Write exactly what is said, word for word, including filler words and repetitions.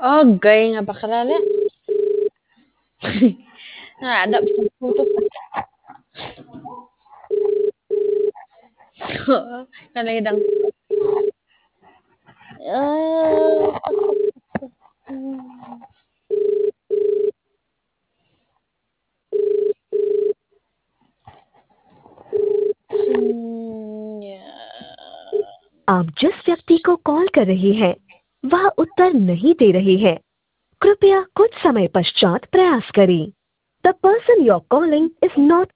Okey, napakalala. Nggak ada putus-putus. Oo, kadang-kadang. Eee, hmm. शून्य आप जिस व्यक्ति को कॉल कर रही हैं, वह उत्तर नहीं दे रही है। कृपया कुछ समय पश्चात प्रयास करें। The person you're calling is not